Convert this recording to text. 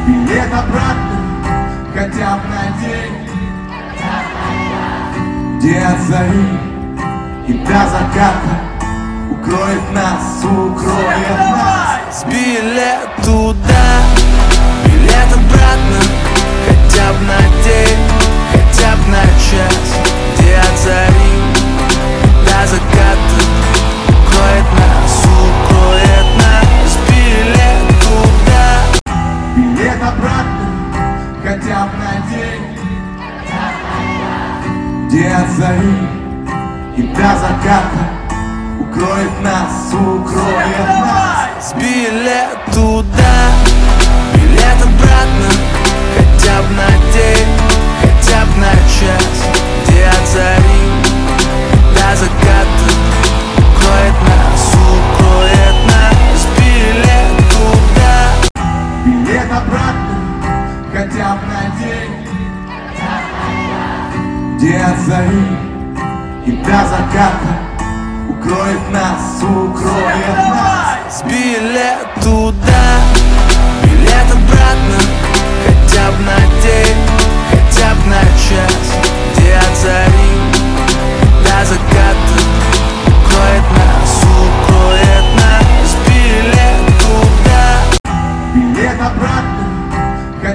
Билет обратно, хотя бы на день, где от зари и до заката укроет нас, укроет нас. Билет туда, билет обратно, хотя бы на день, хотя бы на час, где от зари до заката укроет нас, укроет нас. Билет туда, билет обратно, хотя бы на день, где от зари и до заката укроет нас, укроет нас. билет туда, билет обратно, хотя бы на день, хотя бы на час, где от зари до заката укроет нас, укроет нас. Билет туда, билет обратно, хотя бы на день, где от зари и до заката укроет нас, укроет нас. билет туда.